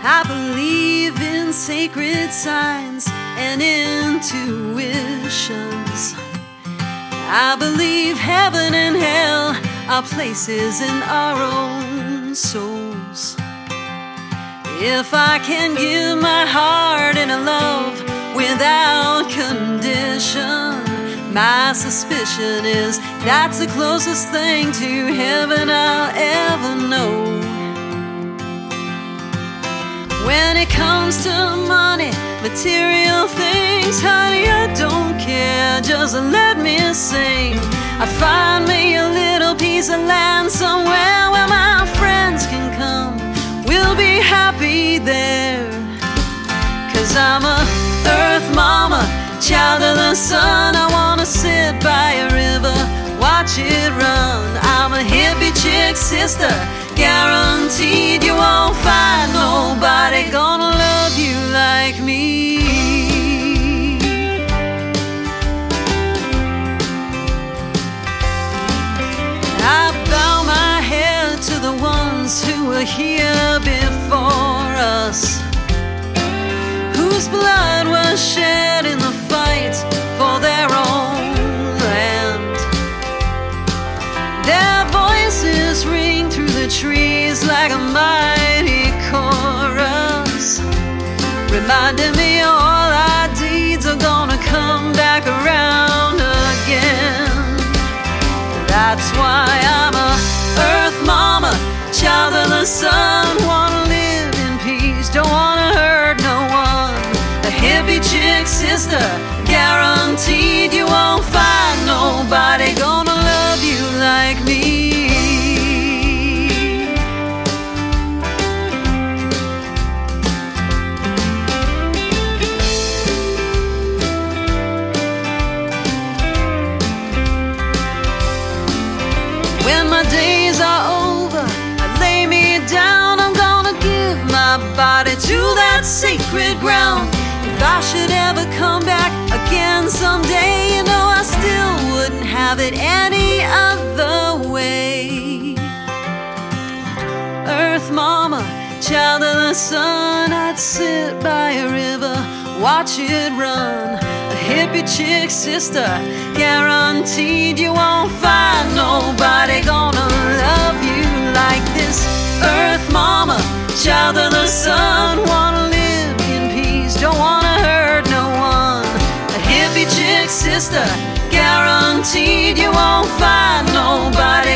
I believe in sacred signs and intuitions. I believe heaven and hell are places in our own souls. If I can give my heart in a love without condition, my suspicion is that's the closest thing to heaven I'll ever know. When it comes to money, material things, honey, I don't care, just let me sing. I find me a little piece of land somewhere where my friends can come. We'll be happy there. 'Cause I'm a earth mama, child of the sun. I wanna sit by a river, watch it run. I'm a hippie chick sister, guaranteed you won't find nobody gonna love you like me. I bow my head to the ones who were here before us, whose blood was shed in the fight for their own land. Their voices ring through the trees like a mighty chorus, reminding me all our deeds are gonna come back around again. That's why I'm a earth mama, child of the sun. Wanna live in peace, don't wanna hurt no one. A hippie chick sister, guaranteed you won't find nobody gonna love you like me. When my days are over, I lay me down. I'm gonna give my body to that sacred ground. If I should ever come back again someday, you know I still wouldn't have it any other way. Earth mama, child of the sun, I'd sit by a river, watch it run. A hippie chick sister, guaranteed you won't find nobody gonna love you like this. Earth mama, child of the sun, wanna live in peace, don't wanna hurt no one. A hippie chick sister, guaranteed you won't find nobody